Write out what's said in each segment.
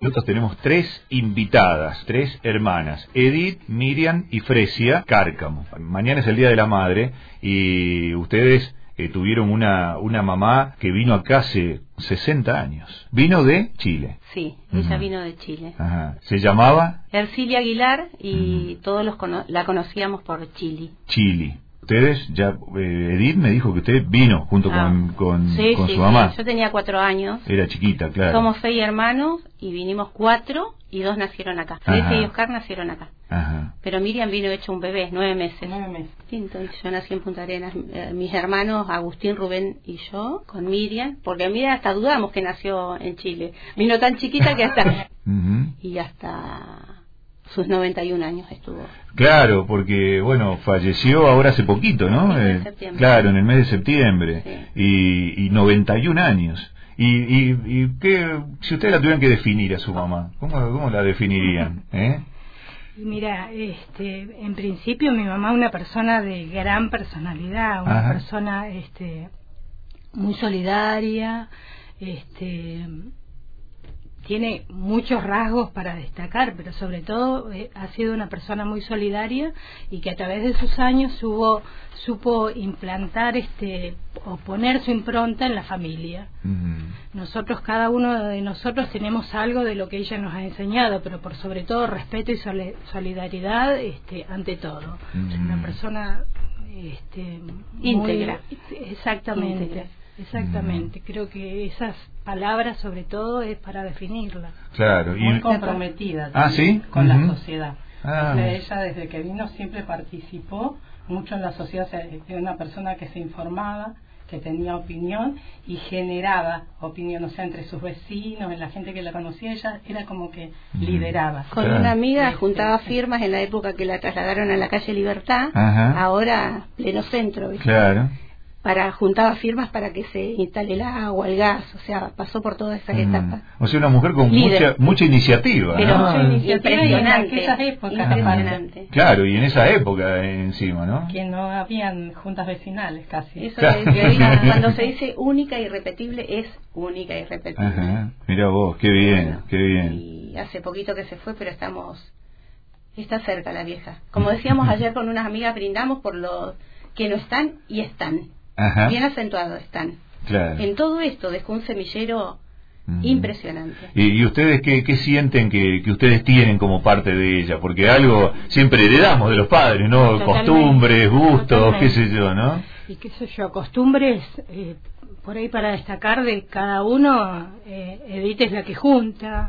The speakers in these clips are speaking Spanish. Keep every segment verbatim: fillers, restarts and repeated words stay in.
Nosotros tenemos tres invitadas, tres hermanas, Edith, Miriam y Fresia Cárcamo. Mañana es el Día de la Madre y ustedes eh, tuvieron una, una mamá que vino acá hace sesenta años. Vino de Chile. Sí, ella uh-huh. vino de Chile. Ajá. ¿Se llamaba? Ercilia Aguilar y uh-huh. todos los cono- la conocíamos por Chili. Chili. Ustedes, ya eh, Edith me dijo que usted vino junto ah. con, con, sí, con sí, su mamá. Sí. Yo tenía cuatro años. Era chiquita, claro. Somos seis hermanos y vinimos cuatro y dos nacieron acá. Fresia y Oscar nacieron acá. Ajá. Pero Miriam vino hecho un bebé, nueve meses. Nueve meses. Sí, entonces yo nací en Punta Arenas. Eh, mis hermanos, Agustín, Rubén y yo, con Miriam, porque Miriam hasta dudamos que nació en Chile. Vino tan chiquita que hasta... uh-huh. Y hasta... sus noventa y un años estuvo. Claro, porque, bueno, falleció ahora hace poquito, ¿no? En eh, septiembre. Claro, en el mes de septiembre. Sí. Y, y noventa y un años. Y, y, y qué, si ustedes la tuvieran que definir a su mamá, ¿cómo, cómo la definirían? ¿Eh? Mira, este, en principio mi mamá es una persona de gran personalidad, una Ajá. persona este, muy solidaria, este... tiene muchos rasgos para destacar, pero sobre todo eh, ha sido una persona muy solidaria y que a través de sus años supo, supo implantar este o poner su impronta en la familia. Uh-huh. Nosotros, cada uno de nosotros tenemos algo de lo que ella nos ha enseñado, pero por sobre todo respeto y sole, solidaridad este, ante todo. Uh-huh. Una persona este, íntegra. Muy, exactamente. Íntegra. Exactamente, mm. creo que esas palabras sobre todo es para definirla. Claro, y muy comprometida ah, ¿sí? con uh-huh. la sociedad. Ah. O sea, ella desde que vino siempre participó mucho en la sociedad, o sea, era una persona que se informaba, que tenía opinión y generaba opinión, o sea, entre sus vecinos, en la gente que la conocía, ella era como que mm. lideraba. Con claro. una amiga este, juntaba firmas en la época que la trasladaron a la calle Libertad, Ajá. ahora pleno centro, ¿viste? Claro. Para juntaba firmas para que se instale el agua, el gas, o sea, pasó por todas esas mm. etapas. O sea, una mujer con mucha mucha iniciativa. Pero ¿no? mucha iniciativa impresionante. Y en aquellas épocas, impresionante. Claro, y en esa época encima, ¿no? Que no habían juntas vecinales casi. Eso claro. es, cuando se dice única y irrepetible, es única y irrepetible. Ajá. Mirá vos, qué bien, bueno, qué bien. Y hace poquito que se fue, pero estamos... Está cerca la vieja. Como decíamos ayer con unas amigas, brindamos por los que no están y están. Ajá. Bien acentuado están. Claro. En todo esto dejó un semillero mm. impresionante. ¿Y, y ustedes qué, qué sienten que, que ustedes tienen como parte de ella? Porque algo siempre heredamos de los padres, ¿no? Totalmente. Costumbres, gustos, Totalmente. qué sé yo, ¿no? Y qué sé yo, costumbres, eh, por ahí para destacar de cada uno, eh, Edith es la que junta,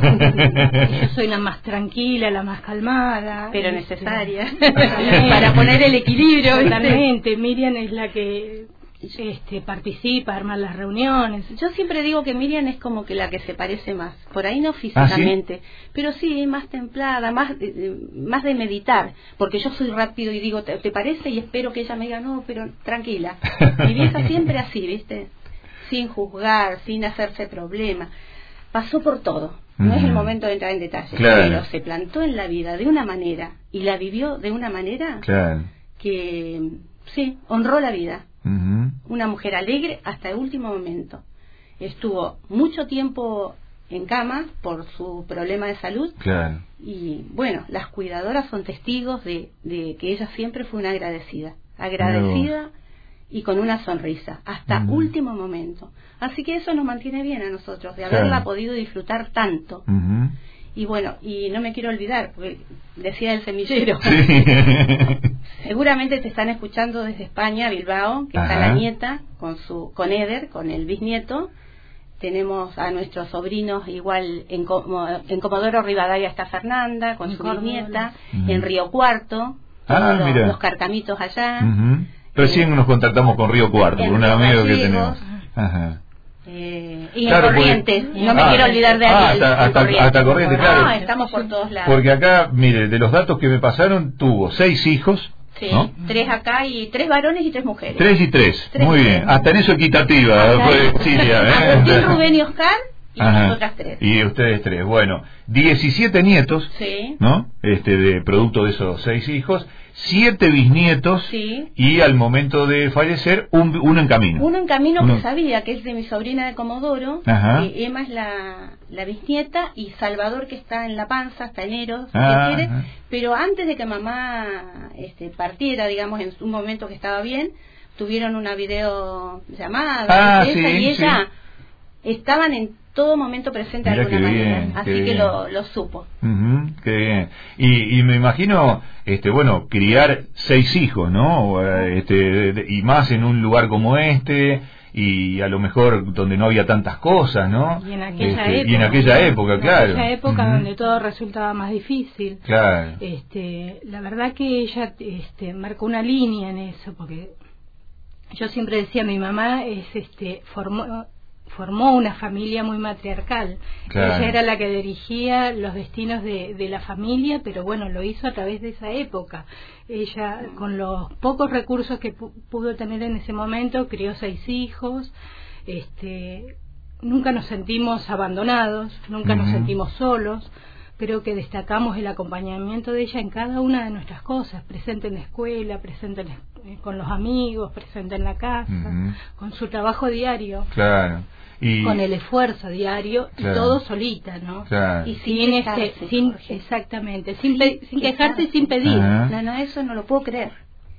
yo soy la más tranquila, la más calmada. Pero este, necesaria, para poner el equilibrio. Totalmente, Miriam es la que este, participa, arma las reuniones. Yo siempre digo que Miriam es como que la que se parece más, por ahí no físicamente, ¿Ah, sí? pero sí, más templada, más, eh, más de meditar, porque yo soy rápido y digo, ¿te, ¿te parece? Y espero que ella me diga, no, pero tranquila. Mi vieja siempre así, ¿viste? Sin juzgar, sin hacerse problema. Pasó por todo, no mm. es el momento de entrar en detalles, claro. pero se plantó en la vida de una manera y la vivió de una manera claro. que, sí, honró la vida. Uh-huh. Una mujer alegre hasta el último momento. Estuvo mucho tiempo en cama por su problema de salud. Claro. Y bueno, las cuidadoras son testigos de, de que ella siempre fue una agradecida. Agradecida y con una sonrisa hasta uh-huh. último momento. Así que eso nos mantiene bien a nosotros, de haberla claro. podido disfrutar tanto. Uh-huh. Y bueno, y no me quiero olvidar, porque decía el semillero. Sí. Seguramente te están escuchando desde España, Bilbao, que Ajá. está la nieta con su con Eder, con el bisnieto. Tenemos a nuestros sobrinos igual en, en Comodoro Rivadavia está Fernanda con en su Córdoba. bisnieta, uh-huh. en Río Cuarto, ah, los, mira. los carcamitos allá. Uh-huh. Recién eh, nos contactamos con Río Cuarto, con un amigo que tenemos. Ajá. Eh, y claro, en Corrientes, porque, no me ah, quiero olvidar de ah, ahí. Hasta, hasta, Corrientes. hasta Corrientes, claro. No, estamos por todos lados. Porque acá, mire, de los datos que me pasaron, tuvo seis hijos. Sí, ¿no? tres acá y tres varones y tres mujeres. Tres y tres, tres muy bien. Tres. Hasta en eso equitativa, pues, Silvia. ¿eh? Agustín, Rubén y Oscar y Ajá. nosotras tres. Y ustedes tres. Bueno, diecisiete nietos, sí. ¿no? Este, de producto de esos seis hijos. siete bisnietos, sí, y al momento de fallecer, un, uno en camino. Uno en camino uno... que sabía, que es de mi sobrina de Comodoro, eh, Emma es la, la bisnieta, y Salvador que está en la panza hasta enero, si ah, se quiere, ajá. Pero antes de que mamá este, partiera, digamos, en un momento que estaba bien, tuvieron una videollamada, ah, esa, sí, y ella sí. estaban en todo momento presente de Mirá alguna manera, bien, así que bien. lo, lo supo. Uh-huh, qué bien. Y, y me imagino, este, bueno, criar seis hijos, ¿no? Este, y más en un lugar como este, y a lo mejor donde no había tantas cosas, ¿no? Y en aquella este, época, y en aquella época, en claro. En aquella época uh-huh. donde todo resultaba más difícil. Claro. Este, la verdad que ella este, marcó una línea en eso, porque yo siempre decía, mi mamá es, este, formó formó una familia muy matriarcal. Claro. Ella era la que dirigía los destinos de, de la familia, pero bueno, lo hizo a través de esa época. Ella, con los pocos recursos que pu- pudo tener en ese momento, crió seis hijos. Este, nunca nos sentimos abandonados, nunca uh-huh. nos sentimos solos. Creo que destacamos el acompañamiento de ella en cada una de nuestras cosas, presente en la escuela, presente en la, eh, con los amigos, presente en la casa, uh-huh. con su trabajo diario. Claro. Y con el esfuerzo diario, claro. y todo solita, ¿no? Claro. Y sin, este, sin exactamente, sin, pe- sin quejarse y sin pedir. Ajá. No, no, eso no lo puedo creer.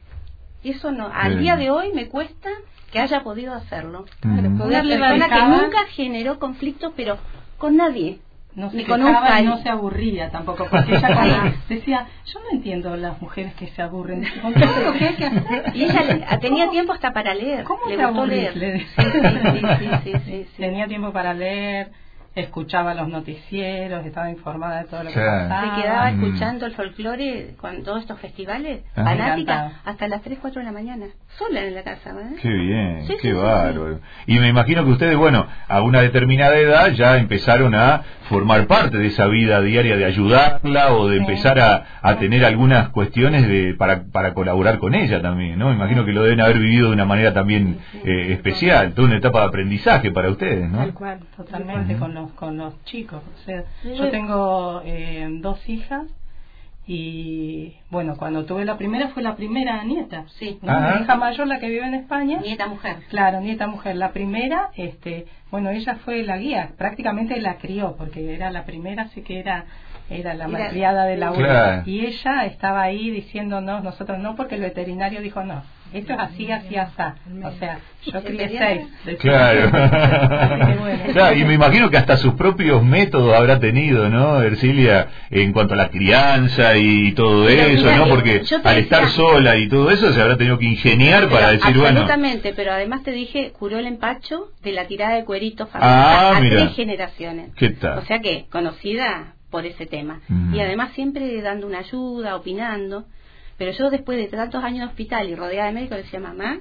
Eso no, al sí. día de hoy me cuesta que haya podido hacerlo. Uh-huh. Una persona que nunca generó conflictos, pero con nadie. No se ni con un y no se aburría tampoco, porque ella como decía, yo no entiendo las mujeres que se aburren con todo lo que hay que hacer. Y ella le, tenía tiempo hasta para leer. ¿Cómo le te gustó aburrís? leer. Sí, sí, sí, sí, sí, sí, sí. Tenía tiempo para leer, escuchaba los noticieros, estaba informada de todo lo que claro. pasaba. Se quedaba mm. escuchando el folclore con todos estos festivales, ah, fanática, hasta las tres, cuatro de la mañana, sola en la casa. ¿eh? Qué bien, sí, qué sí, bárbaro. Sí, sí. Y me imagino que ustedes, bueno, a una determinada edad ya empezaron a formar parte de esa vida diaria de ayudarla o de sí. empezar a, a tener algunas cuestiones de para, para colaborar con ella también, ¿no? Me imagino que lo deben haber vivido de una manera también sí, sí, eh, especial, toda una etapa de aprendizaje para ustedes, ¿no? Tal cual, totalmente, uh-huh. con los con los chicos. O sea, sí. Yo tengo eh, dos hijas y, bueno, cuando tuve la primera fue la primera nieta. Sí. ¿no? Mi hija mayor, la que vive en España. Nieta mujer. Claro, nieta mujer. La primera, este, bueno, ella fue la guía, prácticamente la crió, porque era la primera, así que era era la malcriada de la abuela. Claro. Y ella estaba ahí diciéndonos, nosotros no, porque el veterinario dijo no. Esto es así, así, así. O sea, yo crié seis. Claro. Bueno. Claro. Y me imagino que hasta sus propios métodos habrá tenido, ¿no, Ercilia? En cuanto a la crianza y todo pero eso, mira, ¿no? Porque al decía, estar sola y todo eso se habrá tenido que ingeniar para decir, absolutamente, bueno... Absolutamente, pero además te dije, curó el empacho de la tirada de cueritos familiar ah, a mira. tres generaciones. ¿Qué tal? O sea que, conocida por ese tema. Mm. Y además siempre dando una ayuda, opinando... Pero yo después de tantos años de hospital y rodeada de médicos decía, mamá,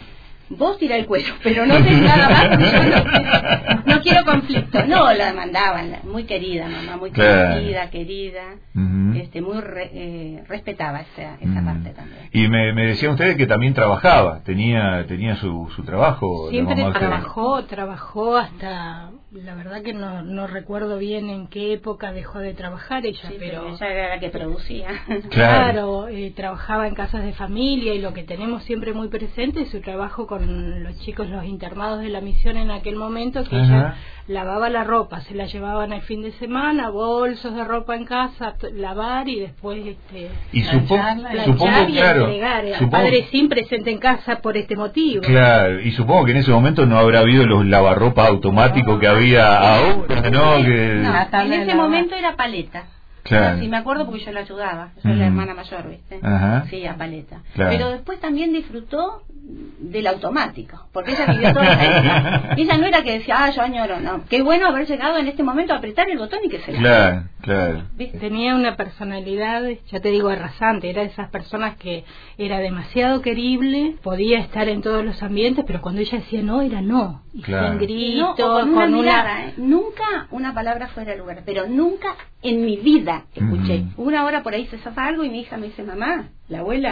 vos tirá el cuello, pero no te nada más, porque yo no, no quiero conflicto. No, la mandaban, muy querida mamá, muy claro. querida, querida, uh-huh. este, muy re, eh, respetaba esa, esa uh-huh. parte también. Y me, me decían ustedes que también trabajaba, tenía tenía su, su trabajo. Siempre trabajó, que... trabajó hasta, la verdad que no, no recuerdo bien en qué época dejó de trabajar ella, sí, pero... ella era la que producía. Claro, claro eh, trabajaba en casas de familia y lo que tenemos siempre muy presente es su trabajo con con los chicos, los internados de la misión en aquel momento, que Ajá. ella lavaba la ropa, se la llevaban el fin de semana, bolsos de ropa en casa, t- lavar y después este, y supo, plancharla, supongo, y claro, entregar al supongo, padre sin presente en casa por este motivo. Claro, y supongo que en ese momento no habrá habido los lavarropa automáticos no, que había ahora, ¿no? Que... no en ese momento era paleta. Claro. No, sí, me acuerdo porque yo la ayudaba. Yo soy uh-huh. la hermana mayor, ¿viste? Ajá. Sí, a paleta. Claro. Pero después también disfrutó del automático, porque ella vivió toda esa época. Ella no era que decía, ah, yo añoro, no. Qué bueno haber llegado en este momento a apretar el botón y que se la... Claro, claro. ¿Viste? Tenía una personalidad, ya te digo, arrasante. Era de esas personas que era demasiado querible, podía estar en todos los ambientes, pero cuando ella decía no, era no. Y claro. sin grito, no, con una con mirada, una... ¿eh? Nunca una palabra fuera de lugar, pero nunca en mi vida escuché. Uh-huh. Una hora por ahí se zafa algo y mi hija me dice, mamá, la abuela,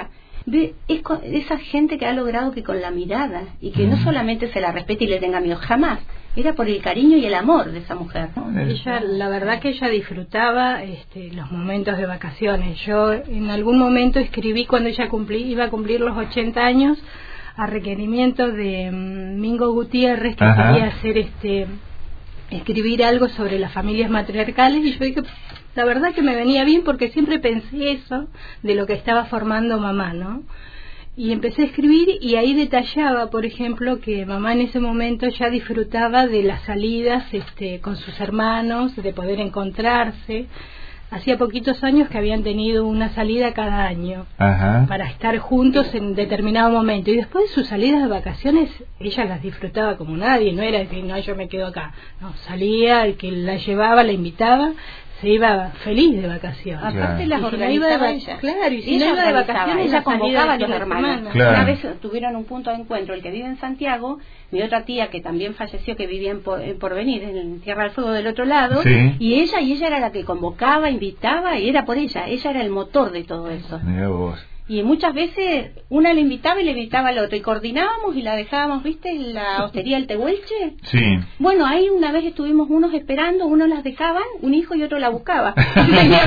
Ve, es con, esa gente que ha logrado que con la mirada, y que mm. no solamente se la respete y le tenga miedo, jamás, era por el cariño y el amor de esa mujer, ¿no? Ella, la verdad que ella disfrutaba este, los momentos de vacaciones. Yo en algún momento escribí cuando ella cumplí, iba a cumplir los ochenta años, a requerimiento de um, Mingo Gutiérrez, que Ajá. quería hacer este escribir algo sobre las familias matriarcales, y yo dije, la verdad que me venía bien porque siempre pensé eso de lo que estaba formando mamá, ¿no? Y empecé a escribir, y ahí detallaba, por ejemplo, que mamá en ese momento ya disfrutaba de las salidas este, con sus hermanos, de poder encontrarse. Hacía poquitos años que habían tenido una salida cada año Ajá. para estar juntos en determinado momento, y después sus salidas de vacaciones ella las disfrutaba como nadie. No era decir, no, yo me quedo acá, no, salía, el que la llevaba, la invitaba, se iba feliz de vacaciones. Aparte las organizaba ella. Claro, y si no iba de vacaciones, ella convocaba a los hermanos. Claro. Una vez tuvieron un punto de encuentro, el que vive en Santiago, mi otra tía que también falleció, que vivía en, por, en Porvenir, en Tierra del Fuego del otro lado, sí. y ella y ella era la que convocaba, invitaba, y era por ella, ella era el motor de todo eso. Mirá vos. Y muchas veces una le invitaba y le invitaba al otro, y coordinábamos y la dejábamos, ¿viste? En la hostería del Tehuelche. Sí. Bueno, ahí una vez estuvimos unos esperando, unos las dejaban, un hijo y otro la buscaba. Tenía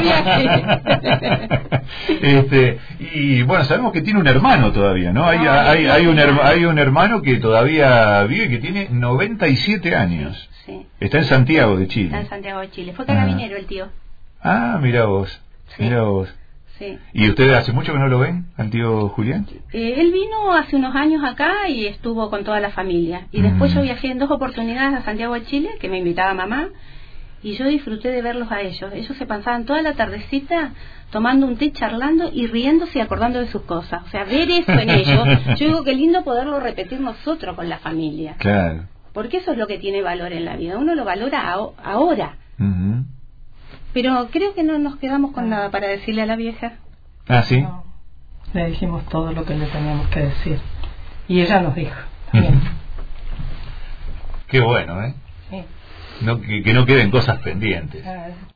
viaje. este, y bueno, sabemos que tiene un hermano todavía, ¿no? Hay, ah, hay, hay, un, hay un hermano que todavía vive, que tiene noventa y siete años. Sí. Está en Santiago de Chile. Está en Santiago de Chile. Fue carabinero ah. el tío. Ah, mira vos. Sí. Mira vos. Sí. ¿Y ustedes hace mucho que no lo ven, al tío Julián? Eh, él vino hace unos años acá y estuvo con toda la familia. Y después mm. yo viajé en dos oportunidades a Santiago de Chile, que me invitaba mamá, y yo disfruté de verlos a ellos. Ellos se pasaban toda la tardecita tomando un té, charlando y riéndose y acordando de sus cosas. O sea, ver eso en ellos, yo digo que lindo poderlo repetir nosotros con la familia. Claro. Porque eso es lo que tiene valor en la vida. Uno lo valora a- ahora. Uh-huh. Pero creo que no nos quedamos con nada para decirle a la vieja. Ah, ¿sí? No, le dijimos todo lo que le teníamos que decir. Y ella nos dijo también. Qué bueno, ¿eh? Sí. No, que, que no queden cosas pendientes. Ah,